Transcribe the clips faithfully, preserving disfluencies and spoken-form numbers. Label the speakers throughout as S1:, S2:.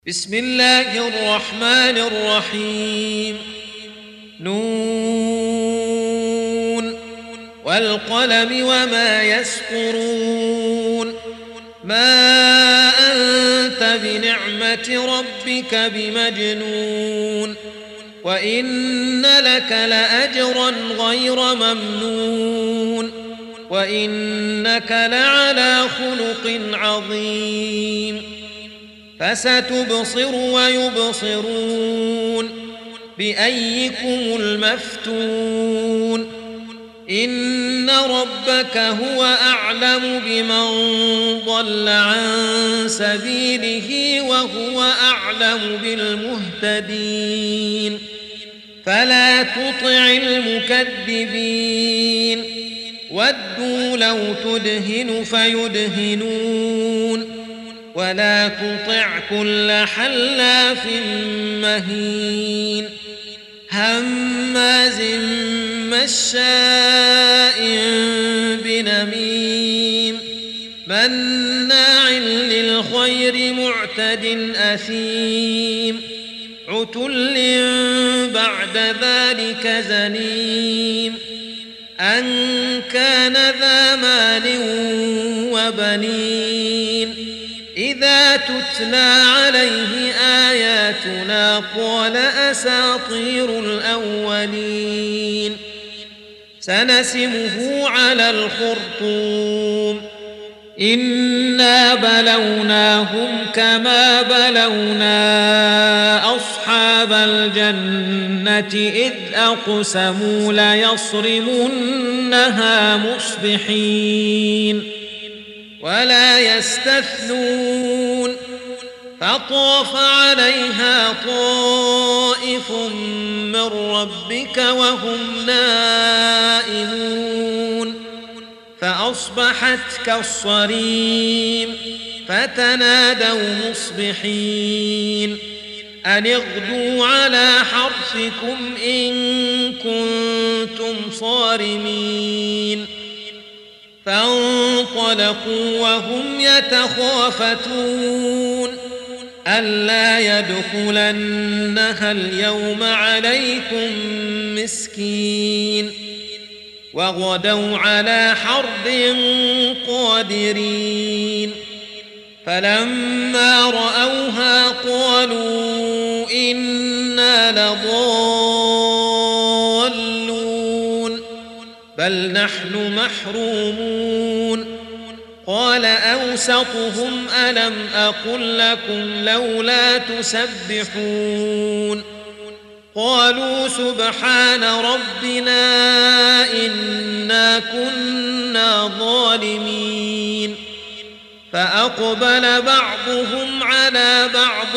S1: بسم الله الرحمن الرحيم. نون والقلم وما يسطرون. ما أنت بنعمة ربك بمجنون، وإن لك لأجرا غير ممنون، وإنك لعلى خلق عظيم. فستبصر ويبصرون بأيكم المفتون. إن ربك هو أعلم بمن ضل عن سبيله وهو أعلم بالمهتدين. فلا تطع المكذبين، ودوا لو تدهن فيدهنون، ولا تطع كل حلاف مهين هماز مشاء بنميم مناع للخير معتد أثيم عتل بعد ذلك زنيم أن كان ذا مال وبنين. إذا تتلى عليه آياتنا قال أساطير الأولين. سنسمه على الخرطوم. إنا بلوناهم كما بلونا أصحاب الجنة إذ أقسموا ليصرمنها مصبحين ولا يستثنون. فطاف عليها طائف من ربك وهم نائمون فأصبحت كالصريم. فتنادوا مصبحين أن اغدوا على حرثكم إن كنتم صارمين. فانطلقوا وهم يتخافتون ألا يدخلنها اليوم عليكم مسكين. وغدوا على حرد قادرين. فلما رأوها قالوا إنا لضالون بل نحن محرومون. قال أوسطهم ألم أقل لكم لولا تسبحون. قالوا سبحان ربنا إنا كنا ظالمين. فأقبل بعضهم على بعض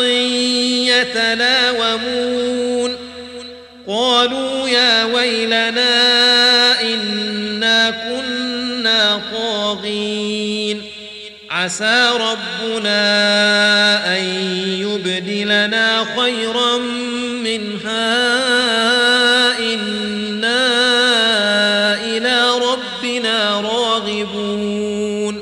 S1: يتلاومون قالوا يا ويلنا إنا كنا طاغين. عسى ربنا أن يبدلنا خيرا منها إنا إلى ربنا راغبون.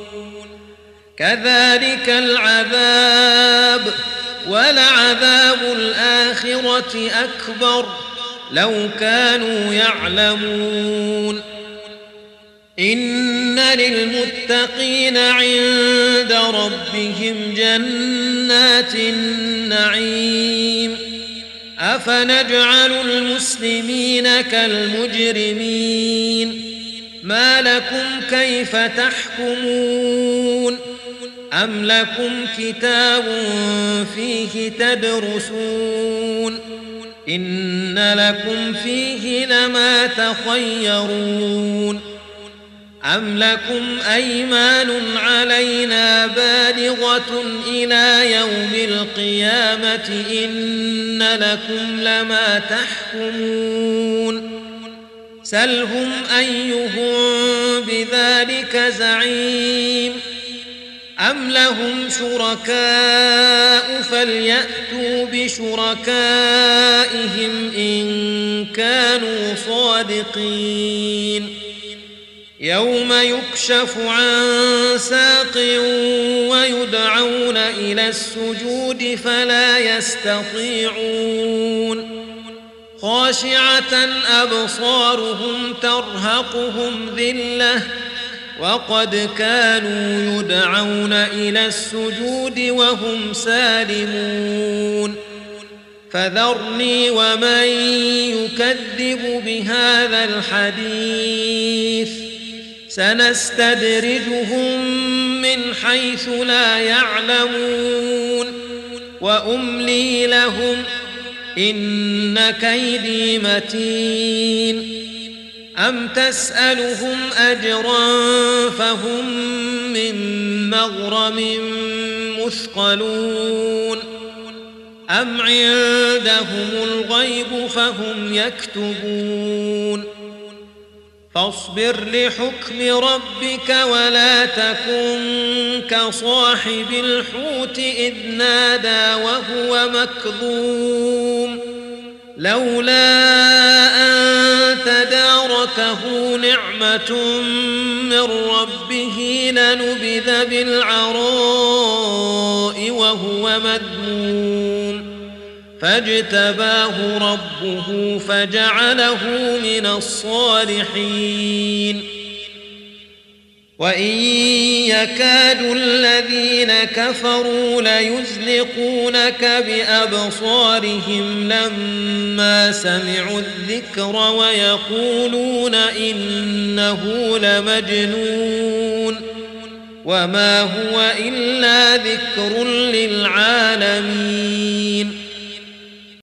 S1: كذلك العذاب ولعذاب الآخرة أكبر لو كانوا يعلمون. إن للمتقين عند ربهم جنات النعيم. أفنجعل المسلمين كالمجرمين ما لكم كيف تحكمون. أم لكم كتاب فيه تدرسون إن لكم فيه لما تخيرون. أم لكم أيمان علينا بالغة إلى يوم القيامة إن لكم لما تحكمون. سلهم أيهم بذلك زعيم. أم لهم شركاء فليأتوا بشركائهم إن كانوا صادقين. يوم يكشف عن ساق ويدعون إلى السجود فلا يستطيعون خاشعة أبصارهم ترهقهم ذلة وقد كانوا يدعون إلى السجود وهم سالمون فذرني ومن يكذب بهذا الحديث سنستدرجهم من حيث لا يعلمون وأملي لهم إن كيدي متين أم تسألهم أجرا فهم من مغرم مثقلون أم عندهم الغيب فهم يكتبون فاصبر لحكم ربك ولا تكن كصاحب الحوت إذ نادى وهو مكظوم لولا أن تداركه نعمة من ربه لنبذ بالعراء وهو مذموم فاجتباه ربه فجعله من الصالحين وإن يكاد الذين كفروا ليزلقونك بأبصارهم لما سمعوا الذكر ويقولون إنه لمجنون وما هو إلا ذكر للعالمين